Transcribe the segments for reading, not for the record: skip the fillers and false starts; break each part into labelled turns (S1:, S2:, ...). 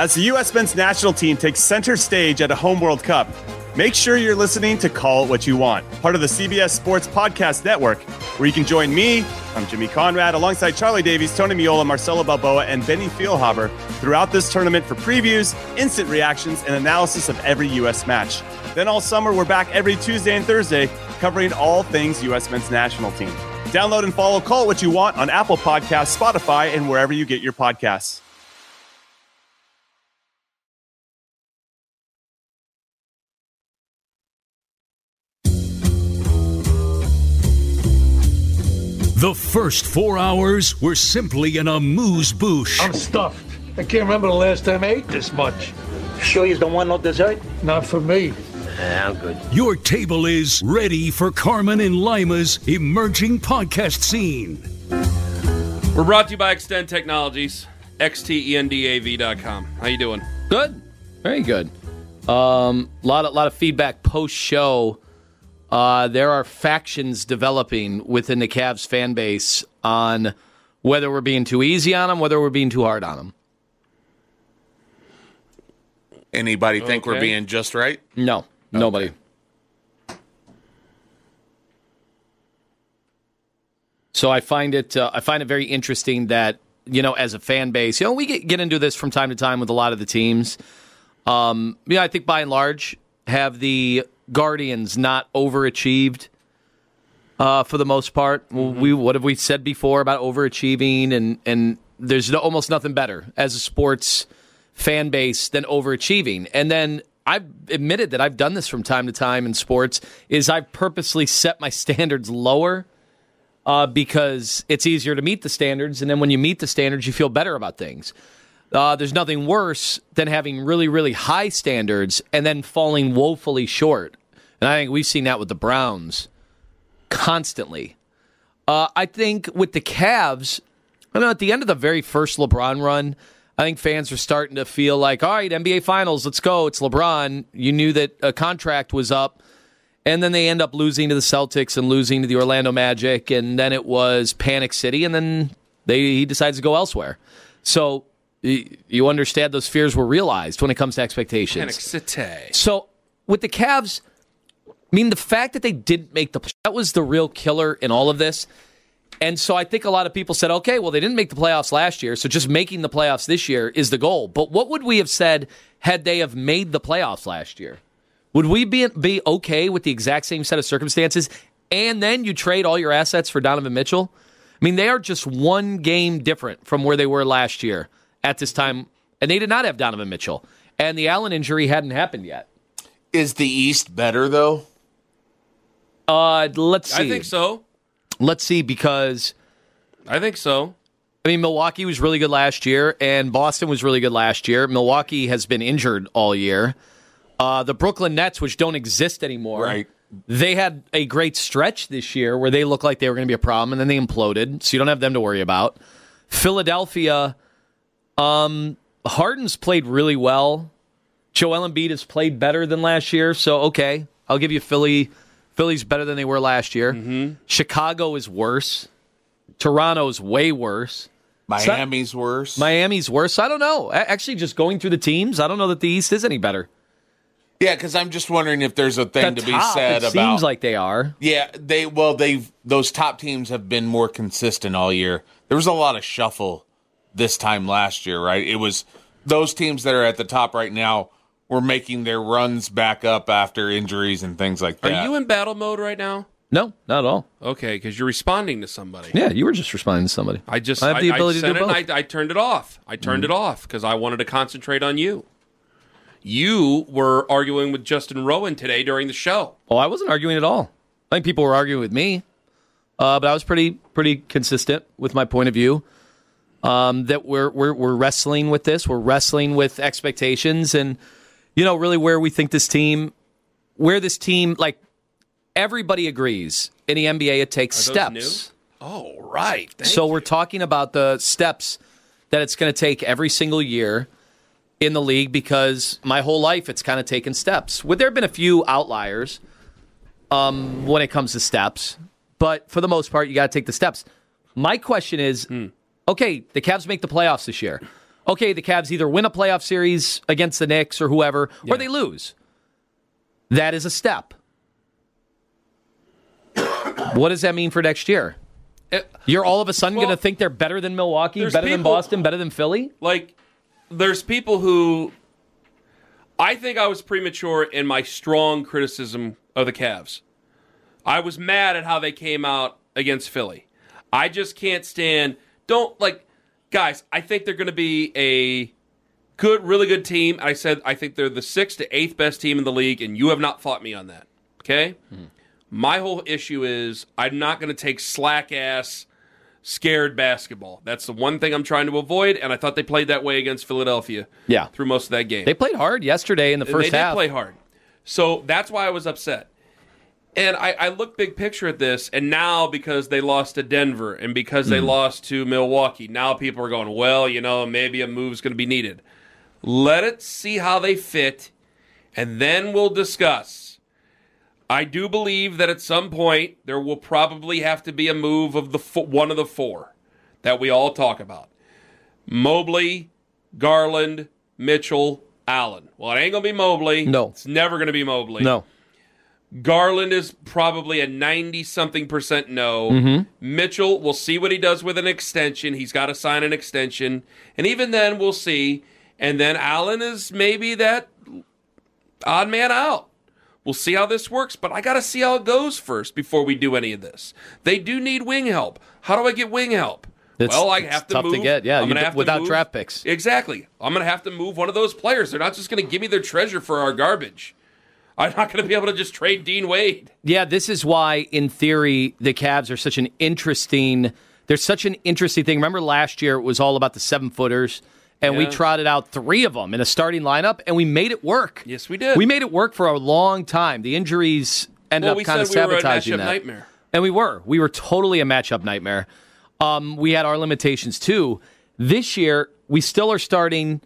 S1: As the U.S. men's national team takes center stage at a home World Cup, make sure you're listening to Call It What You Want, part of the CBS Sports Podcast Network, where you can join me, I'm Jimmy Conrad, alongside Charlie Davies, Tony Miola, Marcelo Balboa, and Benny Feilhaber throughout this tournament for previews, instant reactions, and analysis of every U.S. match. Then all summer, we're back every Tuesday and Thursday covering all things U.S. men's national team. Download and follow Call It What You Want on Apple Podcasts, Spotify, and wherever you get your podcasts.
S2: The first 4 hours were simply an amuse-bouche.
S3: I'm stuffed. I can't remember the last time I ate this much.
S4: Sure you don't want no dessert?
S3: Not for me.
S4: I'm good.
S2: Your table is ready for Carmen and Lima's emerging podcast scene.
S5: We're brought to you by Extend Technologies, xtendav.com. How you doing?
S6: Good. Very good. Lot of feedback post-show. There are factions developing within the Cavs fan base on whether we're being too easy on them, whether we're being too hard on them.
S7: Anybody think we're being just right?
S6: No, nobody. So I find it very interesting that, as a fan base, we get into this from time to time with a lot of the teams. I think by and large have the Guardians not overachieved for the most part. Mm-hmm. What have we said before about overachieving? And there's almost nothing better as a sports fan base than overachieving. And then I've admitted that I've done this from time to time in sports, is I've purposely set my standards lower because it's easier to meet the standards. And then when you meet the standards, you feel better about things. There's nothing worse than having really, really high standards and then falling woefully short. And I think we've seen that with the Browns constantly. I think with the Cavs, at the end of the very first LeBron run, I think fans are starting to feel like, all right, NBA Finals, let's go. It's LeBron. You knew that a contract was up. And then they end up losing to the Celtics and losing to the Orlando Magic. And then it was Panic City. And then he decides to go elsewhere. So you understand those fears were realized when it comes to expectations.
S5: Panic City.
S6: So with the Cavs, the fact that they didn't make that was the real killer in all of this. And so I think a lot of people said, okay, well, they didn't make the playoffs last year, so just making the playoffs this year is the goal. But what would we have said had they have made the playoffs last year? Would we be okay with the exact same set of circumstances, and then you trade all your assets for Donovan Mitchell? They are just one game different from where they were last year at this time, and they did not have Donovan Mitchell. And the Allen injury hadn't happened yet.
S7: Is the East better, though?
S6: Let's see.
S5: I think so.
S6: Let's see, because
S5: I think so.
S6: Milwaukee was really good last year, and Boston was really good last year. Milwaukee has been injured all year. The Brooklyn Nets, which don't exist anymore,
S7: right?
S6: They had a great stretch this year where they looked like they were going to be a problem, and then they imploded, so you don't have them to worry about. Philadelphia, Harden's played really well. Joel Embiid has played better than last year, so okay, I'll give you Philly. Philly's better than they were last year.
S5: Mm-hmm.
S6: Chicago is worse. Toronto's way worse.
S7: Miami's worse.
S6: Miami's worse. I don't know. Actually, just going through the teams, I don't know that the East is any better.
S7: Yeah, because I'm just wondering if there's a thing to be said about.
S6: It seems like they are.
S7: Yeah, those top teams have been more consistent all year. There was a lot of shuffle this time last year, right? It was those teams that are at the top right now were making their runs back up after injuries and things like that.
S5: Are you in battle mode right now?
S6: No, not at all.
S5: Okay, because you're responding to somebody.
S6: Yeah, you were just responding to somebody.
S5: I have the ability to do both. I turned it off. I turned it off because I wanted to concentrate on you. You were arguing with Justin Rowan today during the show.
S6: Oh, I wasn't arguing at all. I think people were arguing with me, but I was pretty consistent with my point of view. That we're wrestling with this. We're wrestling with expectations and. Really where we think this team, like everybody agrees in the NBA, it takes steps.
S5: New? Oh, right.
S6: So we're talking about the steps that it's going to take every single year in the league because my whole life it's kind of taken steps. There have been a few outliers when it comes to steps, but for the most part, you got to take the steps. My question is, okay, the Cavs make the playoffs this year. okay, the Cavs either win a playoff series against the Knicks or whoever, or they lose. That is a step. What does that mean for next year? You're all of a sudden going to think they're better than Milwaukee, better than Boston, better than Philly?
S5: Like, there's people who... I think I was premature in my strong criticism of the Cavs. I was mad at how they came out against Philly. I just can't stand... Guys, I think they're going to be a really good team. I said I think they're the 6th to 8th best team in the league, and you have not fought me on that. Okay? Mm-hmm. My whole issue is I'm not going to take slack-ass, scared basketball. That's the one thing I'm trying to avoid, and I thought they played that way against Philadelphia through most of that game.
S6: They played hard yesterday in the first half.
S5: They did play hard. So that's why I was upset. And I look big picture at this, and now because they lost to Denver and because they lost to Milwaukee, now people are going, well, maybe a move's going to be needed. Let it see how they fit, and then we'll discuss. I do believe that at some point there will probably have to be a move of one of the four that we all talk about. Mobley, Garland, Mitchell, Allen. Well, it ain't going to be Mobley.
S6: No.
S5: It's never going to be Mobley.
S6: No.
S5: Garland is probably a 90-something% no.
S6: Mm-hmm.
S5: Mitchell, we'll see what he does with an extension. He's got to sign an extension. And even then, we'll see. And then Allen is maybe that odd man out. We'll see how this works, but I got to see how it goes first before we do any of this. They do need wing help. How do I get wing help? I have to
S6: tough
S5: move.
S6: To get. Yeah, without draft picks.
S5: Exactly. I'm going to have to move one of those players. They're not just going to give me their treasure for our garbage. I'm not going to be able to just trade Dean Wade.
S6: Yeah, this is why, in theory, the Cavs are such an interesting... There's such an interesting thing. Remember last year it was all about the 7-footers, and we trotted out 3 of them in a starting lineup, and we made it work.
S5: Yes, we did.
S6: We made it work for a long time. The injuries ended up kind of sabotaging that.
S5: Nightmare.
S6: And we were totally a matchup nightmare. We had our limitations too. This year, we still are starting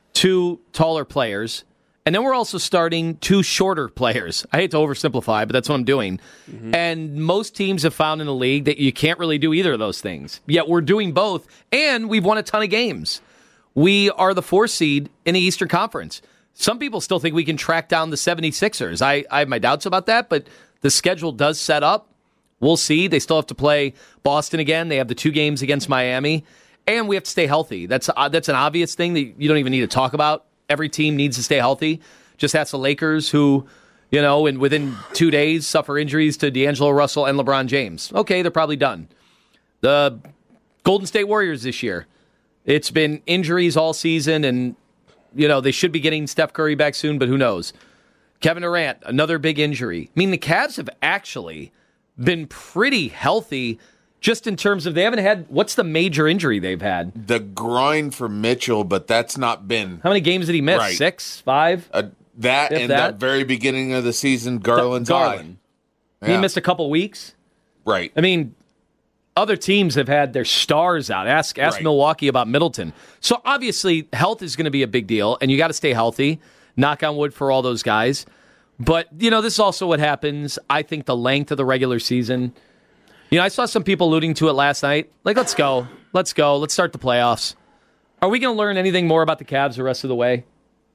S6: 2 taller players, and then we're also starting 2 shorter players. I hate to oversimplify, but that's what I'm doing. Mm-hmm. And most teams have found in the league that you can't really do either of those things. Yet we're doing both, and we've won a ton of games. We are the 4th seed in the Eastern Conference. Some people still think we can track down the 76ers. I have my doubts about that, but the schedule does set up. We'll see. They still have to play Boston again. They have the 2 games against Miami, and we have to stay healthy. That's an obvious thing that you don't even need to talk about. Every team needs to stay healthy. Just ask the Lakers who, and within 2 days suffer injuries to D'Angelo Russell and LeBron James. Okay, they're probably done. The Golden State Warriors this year. It's been injuries all season, and, they should be getting Steph Curry back soon, but who knows? Kevin Durant, another big injury. I mean, the Cavs have actually been pretty healthy just in terms of they haven't had, what's the major injury they've had?
S7: The groin for Mitchell, but that's not been...
S6: How many games did he miss?
S7: Right.
S6: 6, 5?
S7: That and the very beginning of the season, Garland's
S6: Garland.
S7: eye. Yeah.
S6: He missed a couple weeks.
S7: Right.
S6: I mean... Other teams have had their stars out. Ask Milwaukee about Middleton. So obviously, health is going to be a big deal, and you got to stay healthy. Knock on wood for all those guys. But, this is also what happens. I think the length of the regular season. I saw some people alluding to it last night. Like, let's go. Let's start the playoffs. Are we going to learn anything more about the Cavs the rest of the way?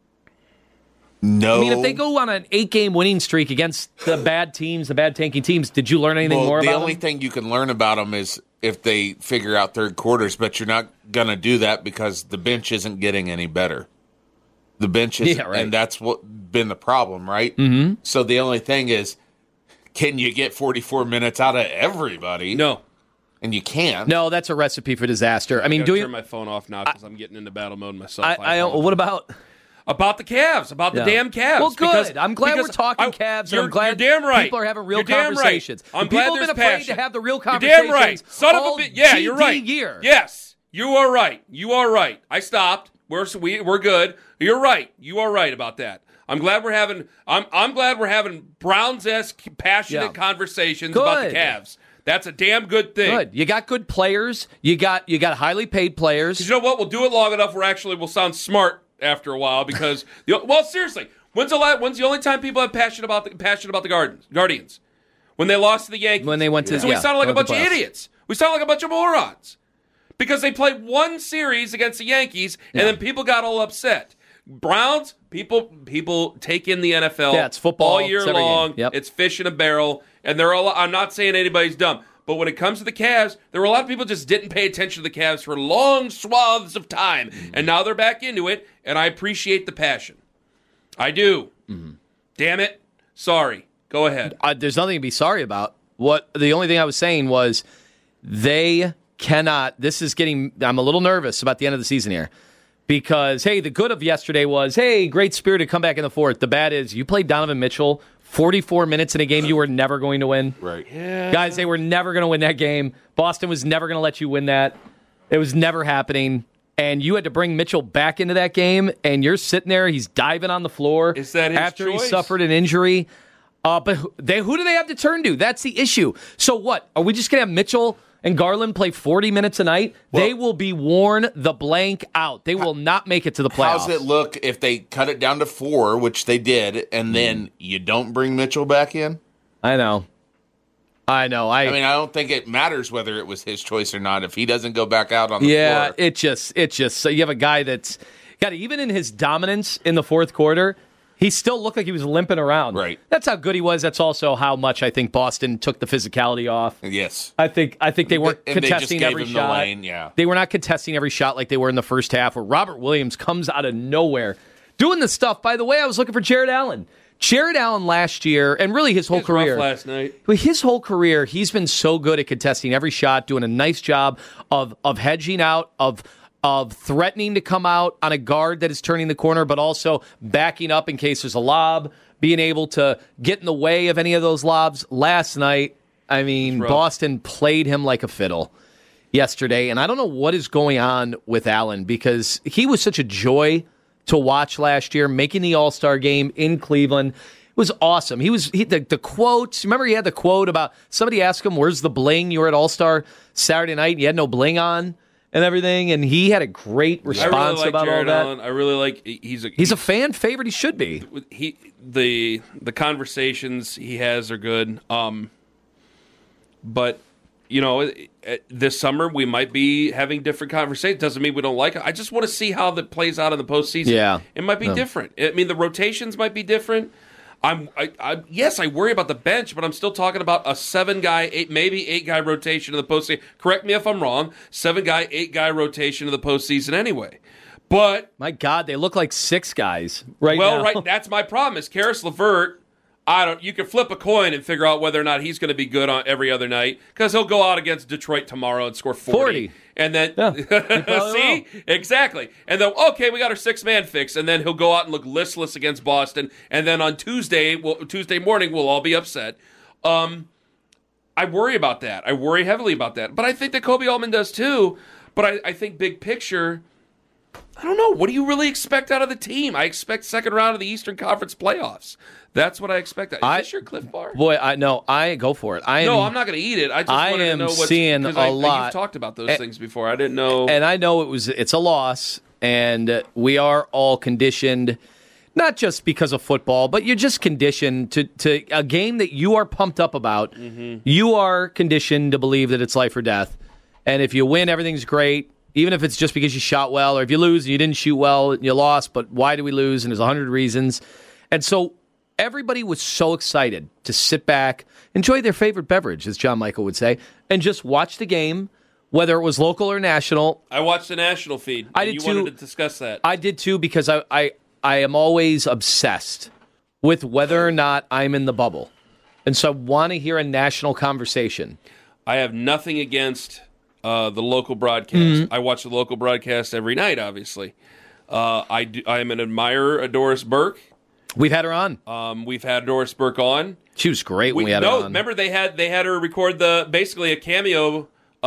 S7: No.
S6: I mean, if they go on an 8-game winning streak against the bad teams, the bad tanking teams, did you learn anything more about them?
S7: The only thing you can learn about them is if they figure out third quarters, but you're not going to do that because the bench isn't getting any better. The bench is, and that's what been the problem, right?
S6: Mm-hmm.
S7: So the only thing is, can you get 44 minutes out of everybody?
S5: No.
S7: And you can't.
S6: No, that's a recipe for disaster. I mean,
S5: turn my phone off now because I'm getting into battle mode myself.
S6: What about...
S5: About the Cavs, about the damn Cavs.
S6: Well, good. I'm glad we're talking Cavs. I'm glad
S5: you're damn right.
S6: People are having real conversations.
S5: Right. I'm glad
S6: people have been afraid to have the real
S5: You're
S6: conversations.
S5: damn right. Son of a bitch. Yeah, you're right.
S6: Year.
S5: Yes, you are right. You are right. I stopped. We're good. You're right. You are right about that. I'm glad we're having. I'm glad we're having Browns-esque passionate conversations about the Cavs. That's a damn good thing.
S6: Good. You got good players. You got highly paid players.
S5: You know what? We'll do it long enough. We'll sound smart after a while because seriously, when's the only time people have passion about the Guardians? When they lost to the Yankees.
S6: When they went to
S5: we sounded like a bunch of idiots. We sound like a bunch of morons. because they played one series against the Yankees, and then people got all upset. Browns, people take in the NFL
S6: it's football
S5: all year long.
S6: Yep.
S5: It's fish in a barrel, and I'm not saying anybody's dumb, but when it comes to the Cavs, there were a lot of people just didn't pay attention to the Cavs for long swaths of time, and now they're back into it, and I appreciate the passion. I do. Damn it. Sorry. Go ahead.
S6: There's nothing to be sorry about. The only thing I was saying was they cannot. I'm a little nervous about the end of the season here because, hey, the good of yesterday was, hey, great spirit to come back in the fourth. The bad is you played Donovan Mitchell 44 minutes in a game you were never going to win.
S7: Right.
S5: Yeah.
S6: Guys, they were never going to win that game. Boston was never going to let you win that. It was never happening. And you had to bring Mitchell back into that game, and you're sitting there. He's diving on the floor.
S5: Is that his
S6: after
S5: choice?
S6: He suffered an injury? But who do they have to turn to? That's the issue. So what? Are we just going to have Mitchell and Garland play 40 minutes a night?
S7: Well,
S6: they will be worn the blank out. They will not make it to the playoffs.
S7: How's it look if they cut it down to 4, which they did, and then you don't bring Mitchell back in?
S6: I know. I
S7: mean, I don't think it matters whether it was his choice or not if he doesn't go back out on the floor.
S6: Yeah, it just so you have a guy that's got even in his dominance in the fourth quarter, he still looked like he was limping around.
S7: Right.
S6: That's how good he was. That's also how much I think Boston took the physicality off.
S7: Yes.
S6: I think they weren't
S7: And
S6: contesting
S7: they just
S6: every
S7: gave him
S6: shot.
S7: the lane, yeah.
S6: They were not contesting every shot like they were in the first half, where Robert Williams comes out of nowhere doing the stuff. By the way, I was looking for Jared Allen. Jared Allen last year, and really his whole career.
S5: Rough last night.
S6: His whole career, he's been so good at contesting every shot, doing a nice job of hedging out, of threatening to come out on a guard that is turning the corner, but also backing up in case there's a lob, being able to get in the way of any of those lobs. Last night, I mean, Boston played him like a fiddle yesterday, and I don't know what is going on with Allen because he was such a joy to watch last year, making the All-Star game in Cleveland. It was awesome. The quotes. Remember, he had the quote about somebody asked him, "Where's the bling? You were at All-Star Saturday night. And you had no bling on and everything." And he had a great response about
S5: Jared
S6: all that.
S5: Allen. I really like. He's
S6: a fan favorite. He should be.
S5: The conversations he has are good. But you know, this summer we might be having different conversations. Doesn't mean we don't like it. I just want to see how that plays out in the postseason.
S6: Yeah,
S5: it might be different. I mean, the rotations might be different. Yes, I worry about the bench, but I'm still talking about a 7-guy, maybe 8-guy rotation in the postseason. Correct me if I'm wrong. 7-guy, 8-guy rotation in the postseason anyway. But
S6: my God, they look like 6 guys right now.
S5: Well, right, that's my problem. Is Karis LeVert? You can flip a coin and figure out whether or not he's going to be good on every other night because he'll go out against Detroit tomorrow and score 40. And then, see? Exactly. And then, okay, we got our 6-man fix. And then he'll go out and look listless against Boston. And then on Tuesday morning, we'll all be upset. I worry about that. I worry heavily about that. But I think that Kobe Altman does too. But I think big picture, I don't know. What do you really expect out of the team? I expect second round of the Eastern Conference playoffs. That's what I expect. Is this your Cliff Bar?
S6: Boy, I go for it. I'm not going
S5: to eat it. I just wanted to know what's
S6: seeing a lot.
S5: You've talked about those things before. I didn't know.
S6: And I know it's a loss, and we are all conditioned, not just because of football, but you're just conditioned to a game that you are pumped up about. Mm-hmm. You are conditioned to believe that it's life or death. And if you win, everything's great. Even if it's just because you shot well, or if you lose and you didn't shoot well and you lost, but why do we lose? And there's 100 reasons. And so everybody was so excited to sit back, enjoy their favorite beverage, as John Michael would say, and just watch the game, whether it was local or national.
S5: I watched the national feed.
S6: I did too.
S5: Wanted to discuss that.
S6: I did too, because I am always obsessed with whether or not I'm in the bubble. And so I want to hear a national conversation.
S5: I have nothing against the local broadcast. Mm-hmm. I watch the local broadcast every night, obviously. I am an admirer of Doris Burke.
S6: We've had her on.
S5: We've had Doris Burke on.
S6: She was great when we had her on.
S5: Remember they had her record basically a cameo.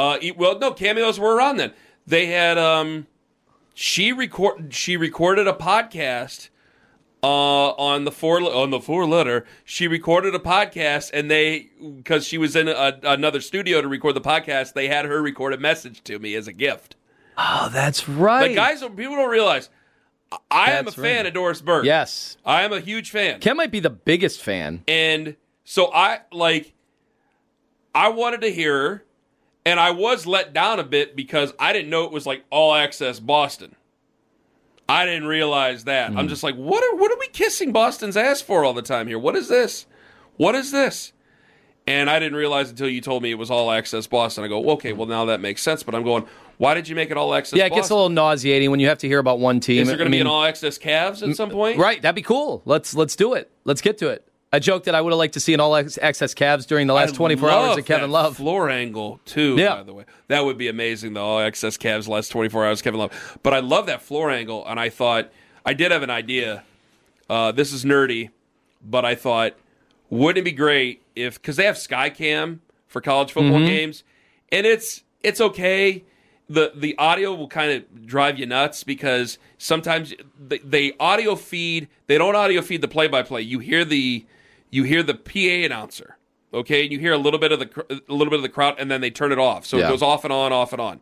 S5: Cameos were around then. They had she recorded a podcast on the four letter. She recorded a podcast, and because she was in another studio to record the podcast, they had her record a message to me as a gift.
S6: Oh, that's right.
S5: People don't realize. I am a fan of Doris Burke.
S6: Yes.
S5: I am a huge fan.
S6: Ken might be the biggest fan.
S5: And so I wanted to hear her, And I was let down a bit because I didn't know it was like All Access Boston. I didn't realize that. I'm just like, what are we kissing Boston's ass for all the time here? What is this? What is this? And I didn't realize until you told me it was All Access Boston. I go, okay, well, now that makes sense. But I'm going, why did you make it All Access Boston?
S6: Yeah, it gets a little nauseating when you have to hear about one team.
S5: Is there going to be an All Access Cavs at some point?
S6: Right, that'd be cool. Let's do it. Let's get to it. I joked that I would have liked to see an All Access Cavs during the last 24 hours of Kevin Love.
S5: Floor angle, too, by the way. That would be amazing, the All Access Cavs last 24 hours of Kevin Love. But I love that floor angle, and I thought, I did have an idea. This is nerdy, but I thought, wouldn't it be great if, because they have Skycam for college football games, and it's okay. The audio will kind of drive you nuts because sometimes they audio feed. They don't audio feed the play-by-play. You hear the PA announcer, okay, and you hear a little bit of the crowd, and then they turn it off, so it goes off and on, off and on.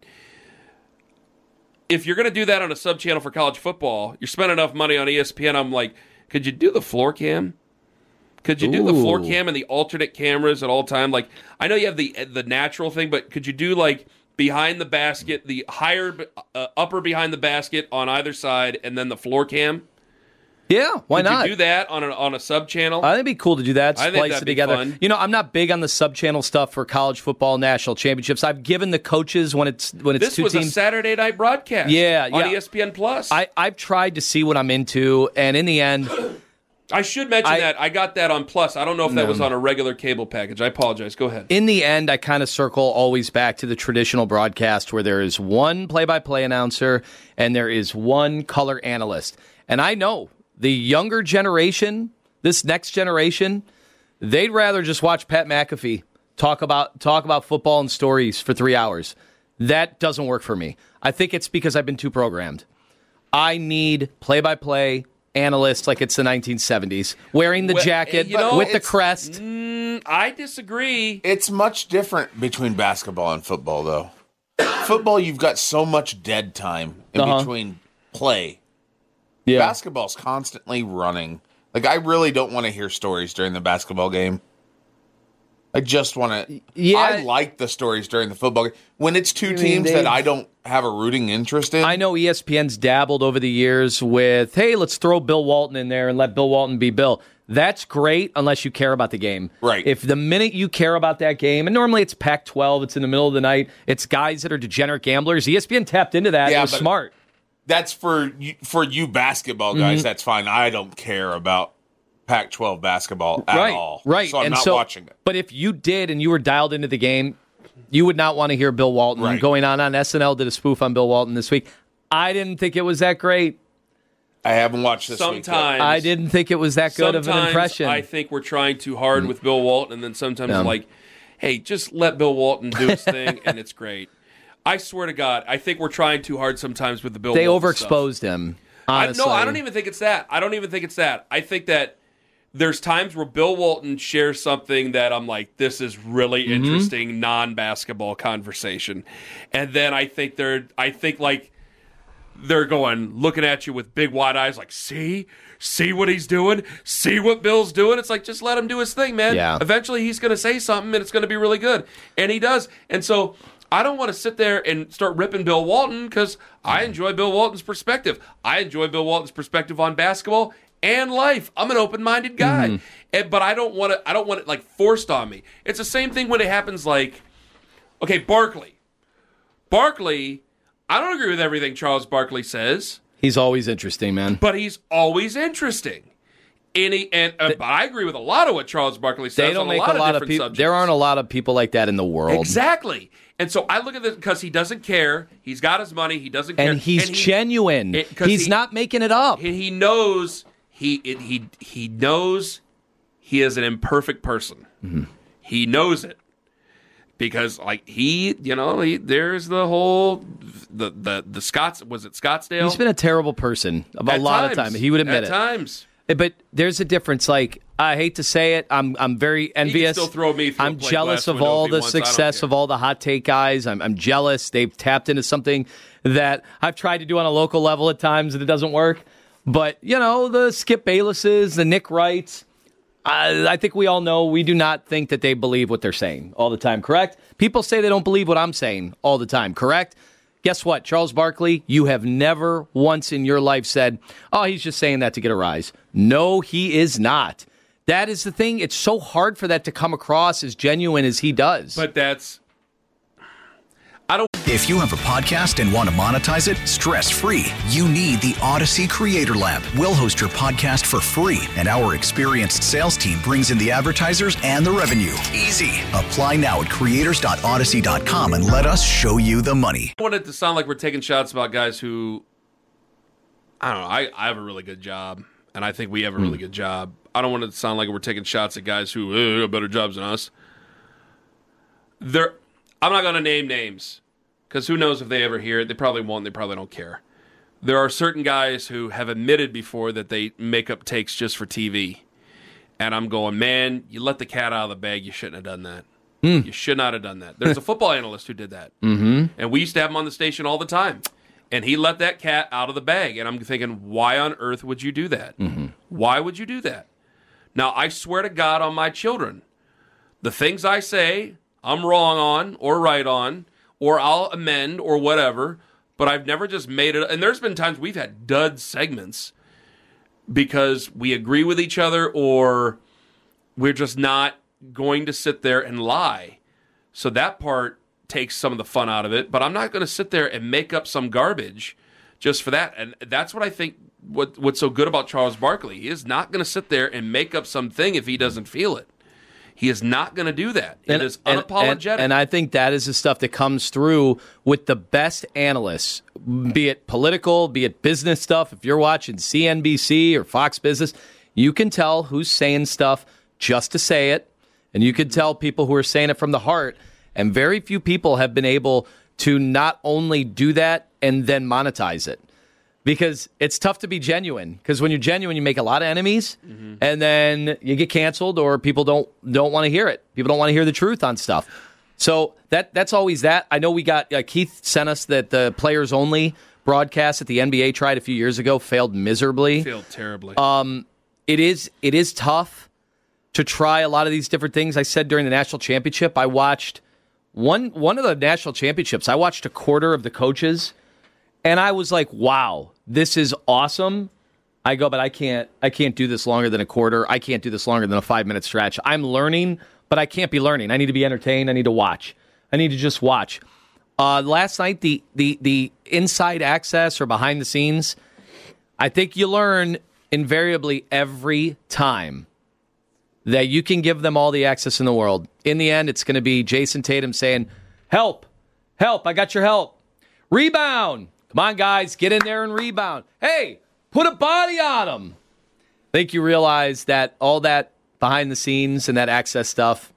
S5: If you're going to do that on a sub-channel for college football, you're spending enough money on ESPN. I'm like, could you do the floor cam? Could you do the floor cam and the alternate cameras at all time? Like, I know you have the natural thing, but could you do like behind the basket, the higher upper behind the basket on either side, and then the floor cam?
S6: Yeah, why not?
S5: Could you do that on a sub channel?
S6: I think it'd be cool to do that.
S5: I think
S6: Splice
S5: that'd
S6: it
S5: be
S6: together.
S5: fun.
S6: You know, I'm not big on the sub channel stuff for college football national championships. I've given the coaches when it's
S5: this
S6: two
S5: was
S6: teams.
S5: a Saturday night broadcast. On ESPN Plus.
S6: I've tried to see what I'm into, and in the end.
S5: I should mention that I got that on Plus. I don't know if that was on a regular cable package. I apologize. Go ahead.
S6: In the end, I kind of circle always back to the traditional broadcast where there is one play-by-play announcer and there is one color analyst. And I know the younger generation, this next generation, they'd rather just watch Pat McAfee talk about football and stories for 3 hours. That doesn't work for me. I think it's because I've been too programmed. I need play-by-play analysts like it's the 1970s, wearing the jacket with the crest.
S5: I disagree.
S7: It's much different between basketball and football, though. Football, you've got so much dead time in between play.
S6: Yeah.
S7: Basketball's constantly running. Like, I really don't want to hear stories during the basketball game. I just want to...
S6: Yeah.
S7: I like the stories during the football game. When it's two teams that I don't have a rooting interest in.
S6: I know ESPN's dabbled over the years with, hey, let's throw Bill Walton in there and let Bill Walton be Bill. That's great unless you care about the game.
S7: Right.
S6: If the minute you care about that game, and normally it's Pac-12, it's in the middle of the night, it's guys that are degenerate gamblers. ESPN tapped into that. It was smart.
S7: That's for you basketball guys. That's fine. I don't care about Pac-12 basketball at all.
S6: Right.
S7: So I'm not watching it.
S6: But if you did and you were dialed into the game, you would not want to hear Bill Walton.
S7: Right.
S6: Going on SNL did a spoof on Bill Walton this week. I didn't think it was that great.
S7: I haven't watched this
S5: Sometimes
S7: week.
S6: I didn't think it was that good of an impression.
S5: I think we're trying too hard with Bill Walton, and then sometimes I'm like, hey, just let Bill Walton do his thing, and it's great. I swear to God, I think we're trying too hard sometimes with the Bill
S6: They
S5: Walton
S6: overexposed him, honestly.
S5: I don't even think it's that. I think that there's times where Bill Walton shares something that I'm like, this is really interesting non-basketball conversation. And then I think they're going, looking at you with big wide eyes like, see what he's doing? See what Bill's doing? It's like, just let him do his thing, man.
S6: Yeah.
S5: Eventually he's going to say something and it's going to be really good. And he does. And so I don't want to sit there and start ripping Bill Walton because I enjoy Bill Walton's perspective. I enjoy Bill Walton's perspective on basketball and life. I'm an open-minded guy. But I don't want it like forced on me. It's the same thing when it happens like, okay, Barkley, I don't agree with everything Charles Barkley says.
S6: He's always interesting, man.
S5: But he's always interesting. But I agree with a lot of what Charles Barkley says.
S6: They don't
S5: on
S6: make
S5: a lot of
S6: people.
S5: subjects.
S6: There aren't a lot of people like that in the world.
S5: Exactly. And so I look at this because he doesn't care. He's got his money. He doesn't care.
S6: And he's genuine. He's not making it up.
S5: He knows he knows he is an imperfect person. He knows it. Because like there's the whole the Scots, was it Scottsdale?
S6: He's been a terrible person a lot of time. He would admit it.
S5: At times.
S6: But there's a difference. Like, I hate to say it, I'm very envious.
S5: He can still throw me through
S6: I'm jealous of all the success of all the hot take guys. I'm jealous. They've tapped into something that I've tried to do on a local level at times and it doesn't work. But, the Skip Baylesses, the Nick Wrights, I think we all know we do not think that they believe what they're saying all the time, correct? People say they don't believe what I'm saying all the time, correct? Guess what, Charles Barkley, you have never once in your life said, oh, he's just saying that to get a rise. No, he is not. That is the thing. It's so hard for that to come across as genuine as he does.
S5: But
S8: If you have a podcast and want to monetize it stress-free, you need the Odyssey Creator Lab. We'll host your podcast for free, and our experienced sales team brings in the advertisers and the revenue. Easy. Apply now at creators.odyssey.com and let us show you the money.
S5: I want it to sound like we're taking shots about guys who, I don't know, I have a really good job, and I think we have a really good job. I don't want it to sound like we're taking shots at guys who have better jobs than us. I'm not going to name names, because who knows if they ever hear it. They probably won't. They probably don't care. There are certain guys who have admitted before that they make up takes just for TV. And I'm going, man, you let the cat out of the bag. You shouldn't have done that. You should not have done that. There's a football analyst who did that. And we used to have him on the station all the time. And he let that cat out of the bag. And I'm thinking, why on earth would you do that? Why would you do that? Now, I swear to God on my children, the things I say, I'm wrong on or right on, or I'll amend or whatever, but I've never just made it. And there's been times we've had dud segments because we agree with each other or we're just not going to sit there and lie. So that part takes some of the fun out of it, but I'm not going to sit there and make up some garbage just for that. And that's what I think what's so good about Charles Barkley. He is not going to sit there and make up something if he doesn't feel it. He is not going to do that. It is unapologetic.
S6: And I think that is the stuff that comes through with the best analysts, be it political, be it business stuff. If you're watching CNBC or Fox Business, you can tell who's saying stuff just to say it, and you can tell people who are saying it from the heart. And very few people have been able to not only do that and then monetize it. Because it's tough to be genuine. Because when you're genuine, you make a lot of enemies, and then you get canceled, or people don't want to hear it. People don't want to hear the truth on stuff. So that's always that. I know we got Keith sent us that the players only broadcast that the NBA tried a few years ago failed miserably.
S5: Failed terribly.
S6: It is tough to try a lot of these different things. I said during the national championship, I watched one of the national championships. I watched a quarter of the coaches. And I was like, wow, this is awesome. I go, but I can't do this longer than a quarter. I can't do this longer than a 5-minute stretch. I'm learning, but I can't be learning. I need to be entertained. I need to watch. I need to just watch. Last night, the inside access or behind the scenes, I think you learn invariably every time that you can give them all the access in the world. In the end, it's going to be Jason Tatum saying, help, I got your help. Rebound. Come on, guys, get in there and rebound. Hey, put a body on them. I think you realize that all that behind the scenes and that access stuff,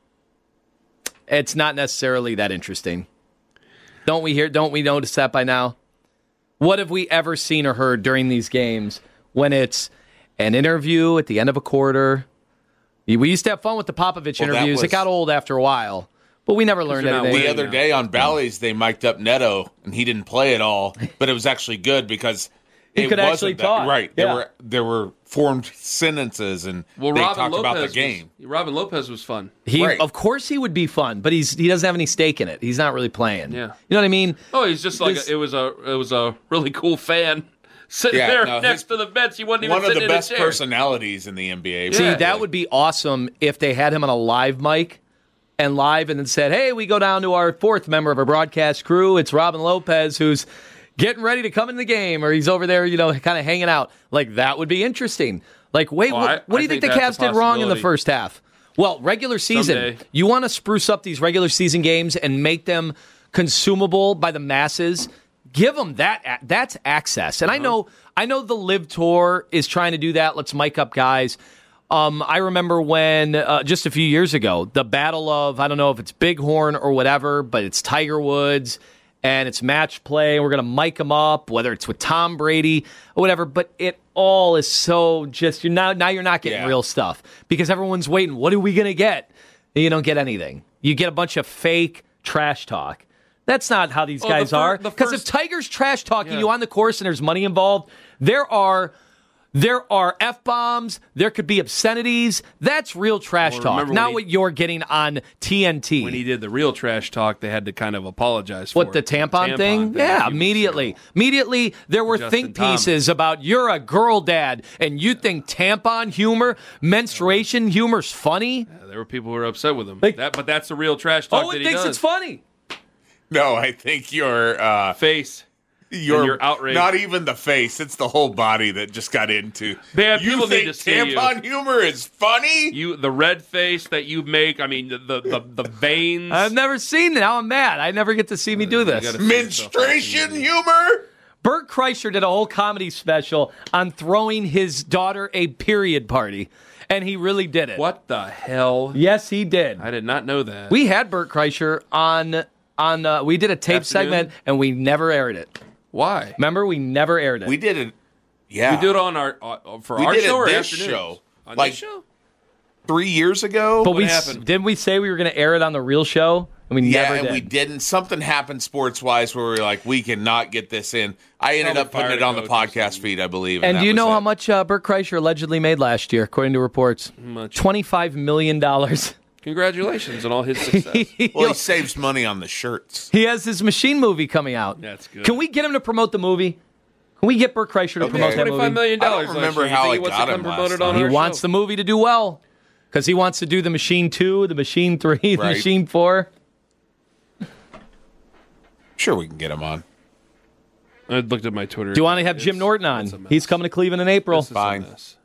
S6: it's not necessarily that interesting. Don't we notice that by now? What have we ever seen or heard during these games when it's an interview at the end of a quarter? We used to have fun with the Popovich interviews. It got old after a while. But we never learned anything.
S7: The other day on Bally's, they mic'd up Neto, and he didn't play at all. But it was actually good because
S6: he could actually talk.
S7: Right. Yeah. There were formed sentences, and they talked about the game.
S5: Robin Lopez was fun.
S6: Of course he would be fun, but he doesn't have any stake in it. He's not really playing. Yeah. You know what I mean?
S5: Oh, he's just like it was a really cool fan. Sitting next to the bench, he wasn't even sitting in a chair. One of the best
S7: personalities in the NBA.
S6: See, that would be awesome if they had him on a live mic. And then said, hey, we go down to our fourth member of our broadcast crew. It's Robin Lopez, who's getting ready to come in the game, or he's over there, kind of hanging out. Like, that would be interesting. Like, wait, what do you think the Cavs did wrong in the first half? Well, regular season. Someday. You want to spruce up these regular season games and make them consumable by the masses. Give them that. That's access. And I know the Live Tour is trying to do that. Let's mic up guys. I remember when, just a few years ago, the battle of, I don't know if it's Bighorn or whatever, but it's Tiger Woods, and it's match play, and we're going to mic them up, whether it's with Tom Brady or whatever, but it all is so just, now you're not getting real stuff, because everyone's waiting, what are we going to get? And you don't get anything. You get a bunch of fake trash talk. That's not how these guys are, because if Tiger's trash talking you on the course and there's money involved, there are There are F-bombs. There could be obscenities. That's real trash talk, not what you're getting on TNT.
S5: When he did the real trash talk, they had to kind of apologize for
S6: What, the tampon thing? Yeah, immediately. Immediately, there were
S5: Justin
S6: think pieces about you're a girl dad and you think tampon humor, menstruation humor's funny.
S5: Yeah, there were people who were upset with him.
S6: Like-
S5: But that's the real trash talk that
S6: Owen
S5: he
S6: thinks
S5: does.
S6: it's funny.
S7: No, I think your
S5: Face. Your outrage.
S7: Not even the face; it's the whole body that just got into.
S5: Man,
S7: you
S5: people
S7: think
S5: need to see
S7: tampon humor is funny?
S5: The red face that you make. I mean, the veins.
S6: I've never seen it. Now I'm mad. I never get to see me do this.
S5: gotta-
S7: Menstruation humor?
S6: Bert Kreischer did a whole comedy special on throwing his daughter a period party, and he really did it.
S5: What the hell?
S6: Yes, he did.
S5: I did not know that.
S6: We had Bert Kreischer on. We did a tape
S5: Afternoon?
S6: segment, and we never aired it.
S5: Why?
S6: Remember, we never aired it.
S7: We did it. Yeah,
S5: We do it on our for
S7: We
S5: our
S7: did
S5: show
S7: it
S5: or
S7: this
S5: afternoon?
S7: show.
S5: On
S7: Like-
S5: this show?
S7: 3 years ago.
S6: But
S5: What happened?
S6: didn't we say we were going to air it on the real show? And we
S7: Yeah,
S6: never
S7: and
S6: did.
S7: we didn't. Something happened sports-wise where we were like, we cannot get this in. I ended
S5: Probably
S7: up putting
S5: fired
S7: it on the
S5: a coach or
S7: podcast
S5: something.
S7: feed, I believe.
S6: And
S7: that
S6: do you
S7: was
S6: know
S7: it.
S6: how much Bert Kreischer allegedly made last year, according to reports?
S5: Much.
S6: $25 million.
S5: Congratulations on all his success.
S7: Well, he saves money on the shirts.
S6: He has his Machine movie coming out.
S5: That's good.
S6: Can we get him to promote the movie? Can we get Bert Kreischer to promote that
S5: $25
S6: movie?
S5: million.
S7: I don't remember
S5: last year.
S7: how
S5: You
S7: I
S5: think he wants
S7: got
S5: to
S7: him
S5: come
S7: last
S5: promote it
S7: time.
S5: on
S6: He
S5: our
S6: wants
S5: show?
S6: the movie to do well because he wants to do the Machine 2, the Machine 3, the
S7: Right.
S6: Machine 4.
S7: Sure, we can get him on.
S5: I looked at my Twitter.
S6: Do you want to have Jim Norton
S5: It's a
S6: on?
S5: mess.
S6: He's coming to Cleveland in April.
S5: This is a
S7: Fine.
S5: mess.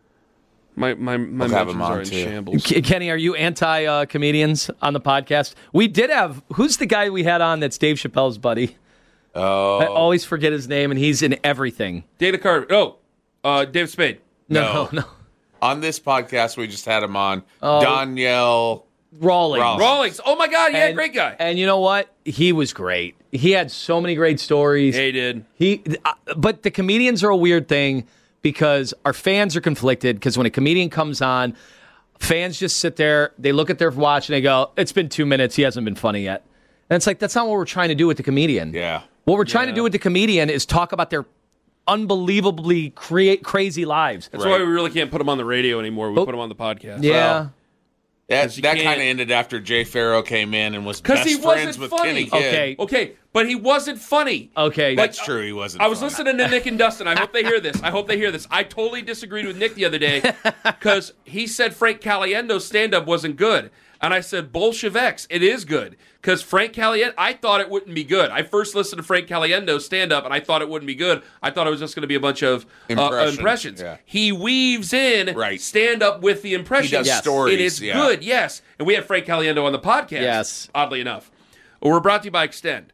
S5: My
S7: have him
S5: mentions
S7: on,
S5: are in
S7: too.
S5: shambles.
S6: Kenny, are you anti-comedians on the podcast? We did have, who's the guy we had on that's Dave Chappelle's buddy?
S7: Oh,
S6: I always forget his name, and he's in everything.
S5: Dana Carvey. David Spade.
S6: No.
S7: on this podcast, we just had him on.
S6: Oh.
S7: Danielle.
S6: Rawlings.
S5: Rawlings. Oh my God, yeah,
S6: And-
S5: great guy.
S6: And you know what? He was great. He had so many great stories.
S5: He did.
S6: But the comedians are a weird thing because our fans are conflicted because when a comedian comes on, fans just sit there, they look at their watch and they go, it's been 2 minutes, he hasn't been funny yet. And it's like, that's not what we're trying to do with the comedian.
S7: Yeah.
S6: What we're trying to do with the comedian is talk about their unbelievably crazy lives.
S5: That's why we really can't put him on the radio anymore. We put him on the podcast.
S6: Yeah.
S7: That
S5: you
S7: kind
S5: can't-
S7: of ended after Jay Farrow came in and was
S5: 'Cause
S7: best
S5: he
S7: friends
S5: wasn't
S7: with
S5: funny.
S7: Kenny Kidd.
S6: Okay.
S5: Okay, but he wasn't funny.
S6: Okay.
S7: That's true. He wasn't.
S5: I was
S7: funny.
S5: listening to Nick and Dustin. I hope they hear this. I totally disagreed with Nick the other day because he said Frank Caliendo's stand-up wasn't good. And I said, Bolsheviks, it is good. Because Frank Caliendo, I thought it wouldn't be good. I first listened to Frank Caliendo's stand-up, and I thought it wouldn't be good. I thought it was just going to be a bunch of impressions.
S7: Yeah.
S5: He weaves in
S7: Right.
S5: stand-up with the impressions.
S7: He does
S6: Yes.
S7: stories.
S5: It is
S7: yeah.
S5: good, yes. And we had Frank Caliendo on the podcast,
S6: Yes.
S5: oddly enough. We're brought to you by Extend.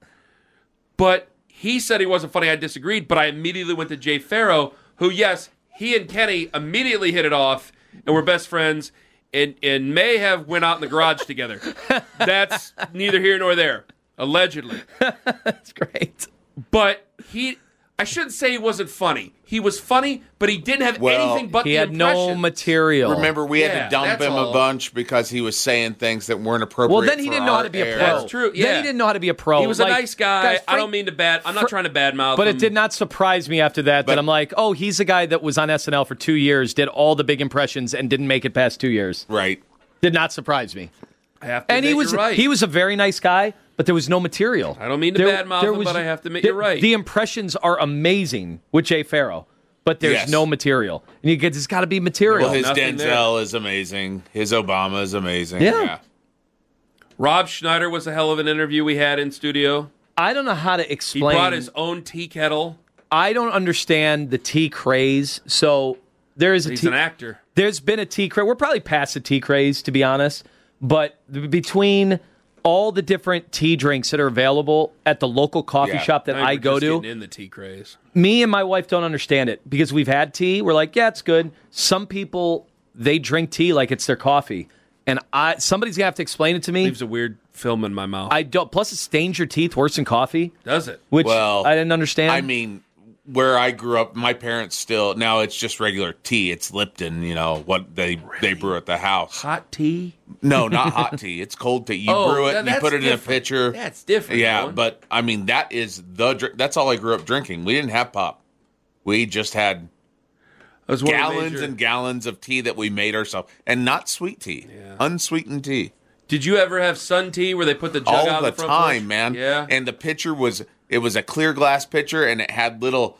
S5: But he said he wasn't funny. I disagreed, but I immediately went to Jay Farrow, who, yes, he and Kenny immediately hit it off and were best friends and may have went out in the garage together. That's neither here nor there, allegedly.
S6: That's great.
S5: But I shouldn't say he wasn't funny. He was funny, but he didn't have
S7: Well,
S5: anything but
S6: He
S5: the
S6: had no
S5: impressions.
S6: material.
S7: Remember, we had
S5: Yeah,
S7: to dump
S5: that's
S7: him
S5: all.
S7: a bunch because he was saying things that weren't appropriate.
S6: Well, then he
S7: for
S6: didn't know how
S7: our
S6: to be a
S7: air.
S6: pro.
S5: That's true, yeah.
S6: Then he didn't know how to be a pro.
S5: He was a
S6: Like,
S5: nice guy.
S6: guys,
S5: I don't mean to I'm not trying to badmouth
S6: But
S5: him.
S6: it did not surprise me after that
S7: But-
S6: I'm like, oh, he's the guy that was on SNL for 2 years, did all the big impressions, and didn't make it past 2 years.
S7: Right.
S6: Did not surprise me.
S5: I have to
S6: And he
S5: admit
S6: was
S5: you're right.
S6: he was a very nice guy, but there was no material.
S5: I don't mean to badmouth him, but I have to admit you're right.
S6: The impressions are amazing with Jay Farrow, but there's
S7: Yes.
S6: no material. And you get there's got to be material.
S7: Well, his
S5: Nothing
S7: Denzel is amazing. His Obama is amazing.
S6: Yeah.
S5: Rob Schneider was a hell of an interview we had in studio.
S6: I don't know how to
S5: He
S6: explain.
S5: brought his own tea kettle.
S6: I don't understand the tea craze. So there is a
S5: He's
S6: tea.
S5: an actor.
S6: There's been a tea craze. We're probably past the tea craze, to be honest. But between all the different tea drinks that are available at the local coffee
S7: Yeah.
S6: shop that I
S5: We're
S6: go
S5: just
S6: to,
S5: getting in the tea craze.
S6: me and my wife don't understand it because we've had tea. We're like, yeah, it's good. Some people, they drink tea like it's their coffee. And somebody's going to have to explain it to me.
S5: Leaves a weird film in my mouth.
S6: I don't. Plus, it stains your teeth worse than coffee,
S5: Does it?
S6: which
S7: Well,
S6: I didn't understand.
S7: I mean, where I grew up, my parents still, now it's just regular tea. It's Lipton, what they brew at the house.
S5: Hot tea?
S7: No, not hot tea. It's cold tea. You
S5: Oh,
S7: brew it,
S5: yeah,
S7: and you
S5: that's
S7: put it
S5: different.
S7: in a pitcher.
S5: That's different.
S7: Yeah,
S5: Owen.
S7: but I mean, that is that's all I grew up drinking. We didn't have pop. We just had
S5: was one of the
S7: gallons
S5: major-
S7: and gallons of tea that we made ourselves, and not sweet tea, unsweetened tea.
S5: Did you ever have sun tea where they put the jug
S7: All
S5: out
S7: the
S5: of the front
S7: time,
S5: porch?
S7: man.
S5: Yeah.
S7: And the pitcher was a clear glass pitcher, and it had little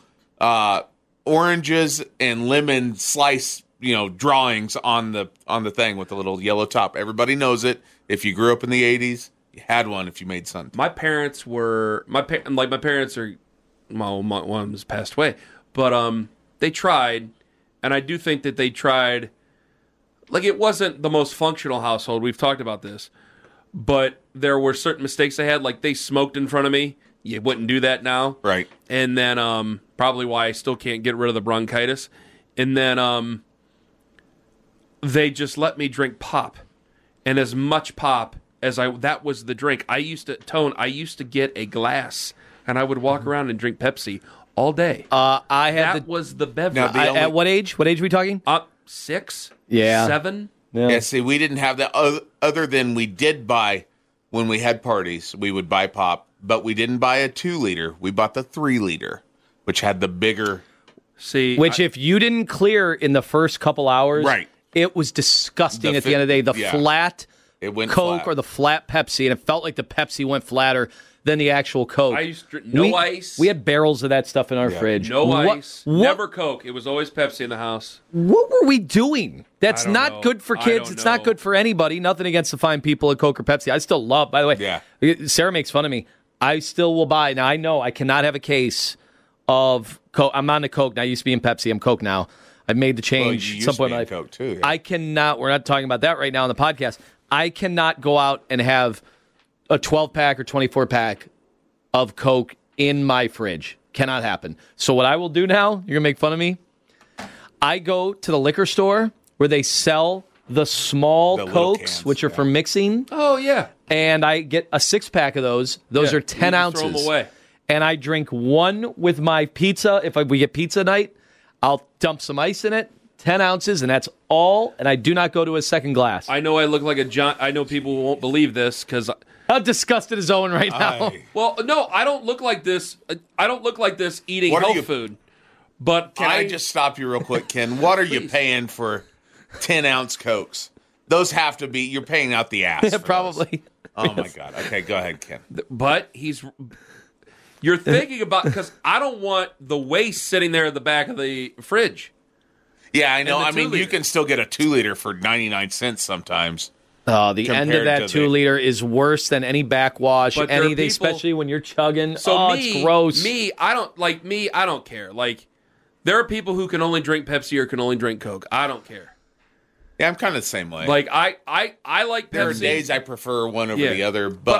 S7: oranges and lemon slice, drawings on the thing with the little yellow top. Everybody knows it. If you grew up in the 80s, you had one if you made sun tea.
S5: My parents were my parents are one has passed away, but they tried, and I do think that they tried. Like, it wasn't the most functional household. We've talked about this, but there were certain mistakes they had. Like, they smoked in front of me. You wouldn't do that now,
S7: Right.
S5: And then probably why I still can't get rid of the bronchitis. And then they just let me drink pop, and as much pop as that was the drink. I used to get a glass, and I would walk around and drink Pepsi all day. That was the beverage.
S6: At what age? What age are we talking?
S5: 6,
S6: Yeah.
S5: 7.
S7: Yeah, see, we didn't have that other than we did buy, when we had parties, we would buy pop, but we didn't buy a 2-liter. We bought the 3-liter, which had the bigger.
S5: See,
S6: if you didn't clear in the first couple hours,
S7: Right.
S6: it was disgusting at the end of the day. The flat
S7: It went
S6: Coke
S7: flat.
S6: or the flat Pepsi, and it felt like the Pepsi went flatter than the actual Coke.
S5: I used to drink ice.
S6: We had barrels of that stuff in our fridge.
S5: No ice.
S6: What,
S5: Never Coke. It was always Pepsi in the house.
S6: What were we doing? That's
S5: I don't
S6: not
S5: know.
S6: good for
S5: I
S6: kids.
S5: don't
S6: It's not
S5: know.
S6: good for anybody. Nothing against the fine people at Coke or Pepsi. I still love, by the way, Sarah makes fun of me. I still will buy. Now, I know I cannot have a case of Coke. I'm on the Coke now. I used to be in Pepsi. I'm Coke now. I've made the change
S7: you
S6: at
S7: used
S6: some
S7: to
S6: point
S7: be
S6: in my
S7: in
S6: life.
S7: Coke, too, yeah.
S6: I cannot. We're not talking about that right now on the podcast. I cannot go out and have a 12-pack or 24-pack of Coke in my fridge. Cannot happen. So what I will do now, you're going to make fun of me, I go to the liquor store where they sell the small
S7: The little
S6: Cokes,
S7: cans,
S6: which are for mixing,
S5: Oh, yeah.
S6: and I get a 6-pack of those. Those
S5: Yeah,
S6: are 10
S5: you just
S6: ounces.
S5: throw 'em away.
S6: And I drink one with my pizza. If we get pizza night, I'll dump some ice in it, 10 ounces, and that's all. And I do not go to a second glass.
S5: I know I look like a John. I know people won't believe this because.
S6: How disgusted is Owen right now?
S5: Well, no, I don't look like this. I don't look like this eating
S7: What are
S5: health
S7: you-
S5: food. But
S7: Can I just stop you real quick, Ken? What are you
S5: Please.
S7: paying for 10-ounce Cokes? Those have to be, you're paying out the ass.
S6: Yeah,
S7: for those.
S6: probably.
S7: Oh, my God. Okay, go ahead, Ken.
S5: But you're thinking about, because I don't want the waste sitting there at the back of the fridge.
S7: Yeah, I know.
S5: And the
S7: I mean,
S5: 2-liter.
S7: you can still get a 2-liter for 99 cents sometimes.
S6: Oh, the end of
S7: Compared
S6: that
S7: to the-
S6: 2-liter is worse than any backwash,
S5: But there are
S6: anything,
S5: people-
S6: especially when you're chugging.
S5: So
S6: it's gross.
S5: I don't care. Like, there are people who can only drink Pepsi or can only drink Coke. I don't care.
S7: Yeah, I'm kind of the same way.
S5: Like, I like Pepsi.
S7: there are days I prefer one over
S5: Yeah.
S7: the other,
S5: But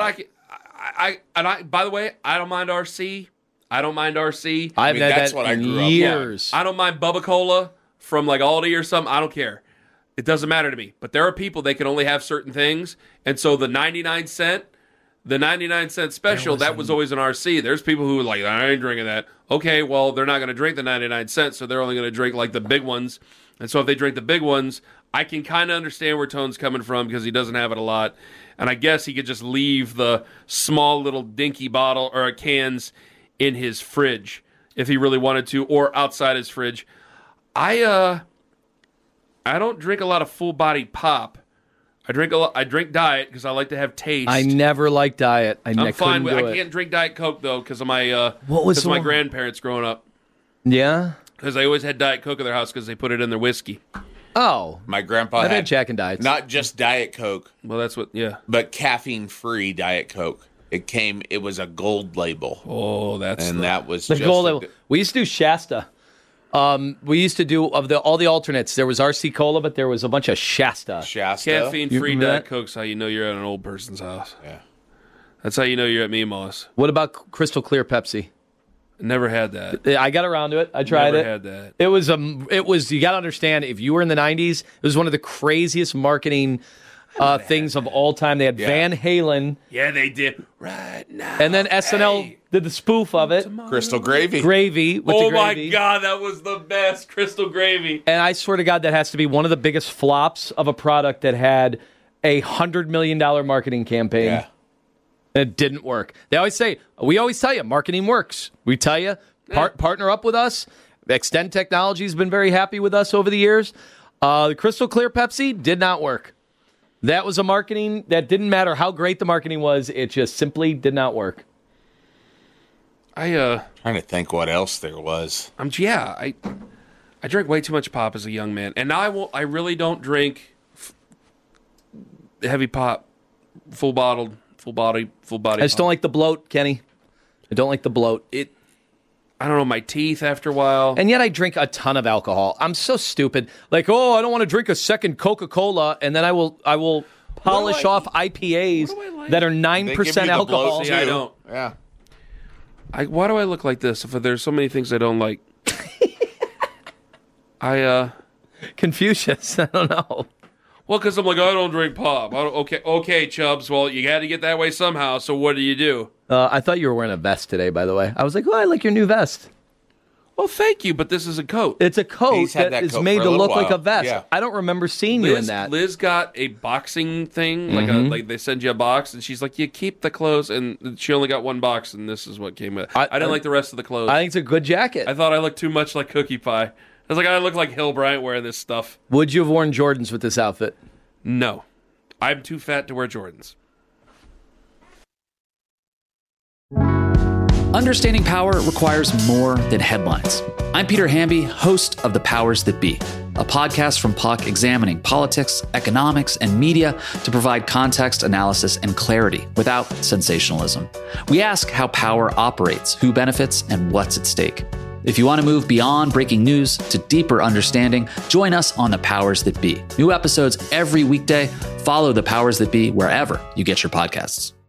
S5: I by the way, I don't mind RC. I don't mind RC.
S6: I've
S7: mean,
S6: had
S7: that's
S6: that
S7: what I
S6: in
S7: grew up on.
S6: years.
S5: I don't mind Bubba Cola from like Aldi or something. I don't care. It doesn't matter to me. But there are people, they can only have certain things. And so the 99 cent special, that was always an RC. There's people who are like, I ain't drinking that. Okay, well, they're not going to drink the 99 cents, so they're only going to drink like the big ones. And so if they drink the big ones, I can kind of understand where Tone's coming from because he doesn't have it a lot. And I guess he could just leave the small little dinky bottle or cans in his fridge if he really wanted to, or outside his fridge. I don't drink a lot of full body pop. I drink diet because I like to have taste.
S6: I never liked diet.
S5: I'm fine with.
S6: do
S5: I
S6: it.
S5: can't drink Diet Coke though because of my
S6: What was
S5: because of my
S6: the-
S5: grandparents growing up.
S6: Yeah?
S5: Because they always had Diet Coke in their house because they put it in their whiskey.
S6: Oh.
S7: my grandpa
S6: I've had
S7: had
S6: Jack and Diets.
S7: not just Diet Coke,
S5: Well, that's what. Yeah.
S7: but caffeine-free Diet Coke. It was a gold label,
S5: Oh, that's
S7: and that was
S6: The
S7: just
S6: gold. We used to do Shasta. We used to do all the alternates. There was RC Cola, but there was a bunch of Shasta.
S7: Shasta.
S5: caffeine-free
S6: remember
S5: Diet
S6: that?
S5: Coke's how you know you're at an old person's house.
S7: Yeah.
S5: That's how you know you're at Meemaw's.
S6: What about Crystal Clear Pepsi?
S5: Never had that.
S6: I got around to it. I tried
S5: Never
S6: it.
S5: had that.
S6: It was you got to understand, if you were in the 90s, it was one of the craziest marketing things of all time. They had Van Halen,
S5: Yeah, they did. Right now.
S6: and then SNL
S5: Hey.
S6: did the spoof of it,
S7: Crystal Gravy.
S6: Gravy with
S5: Oh
S6: the
S5: my
S6: gravy.
S5: God, that was the best. Crystal Gravy.
S6: And I swear to God, that has to be one of the biggest flops of a product that had $100 million marketing campaign.
S7: Yeah.
S6: It didn't work. We always tell you, marketing works. We tell you, partner up with us, Extend Technology has been very happy with us over the years. The Crystal Clear Pepsi did not work. That was a marketing that didn't matter how great the marketing was. It just simply did not work.
S7: Trying to think what else there was.
S5: I drank way too much pop as a young man, and now I really don't drink heavy pop, full body.
S6: I just don't like the bloat, Kenny. I don't like the bloat.
S5: I don't know, my teeth after a while.
S6: And yet I drink a ton of alcohol. I'm so stupid. Like, I don't want to drink a second Coca-Cola, and then I will polish off IPAs that are 9% alcohol.
S5: See, I don't.
S7: Yeah.
S5: Why do I look like this if there's so many things I don't like?
S6: Confucius. I don't know.
S5: Well, because I'm like, I don't drink pop. Okay, Chubbs. Well, you had to get that way somehow, so what do?
S6: I thought you were wearing a vest today, by the way. I was like, I like your new vest.
S5: Well, thank you, but this is a coat.
S6: It's a coat that is made to look like a vest.
S7: Yeah.
S6: I don't remember seeing you in that.
S5: Liz got a boxing thing, like they send you a box, and she's like, you keep the clothes, and she only got one box, and this is what came with it. I didn't like the rest of the clothes.
S6: I think it's a good jacket.
S5: I thought I looked too much like Cookie Pie. I was like, I look like Hill Bryant wearing this stuff.
S6: Would you have worn Jordans with this outfit?
S5: No. I'm too fat to wear Jordans.
S9: Understanding power requires more than headlines. I'm Peter Hamby, host of The Powers That Be, a podcast from Puck examining politics, economics, and media to provide context, analysis, and clarity without sensationalism. We ask how power operates, who benefits, and what's at stake. If you want to move beyond breaking news to deeper understanding, join us on The Powers That Be. New episodes every weekday. Follow The Powers That Be wherever you get your podcasts.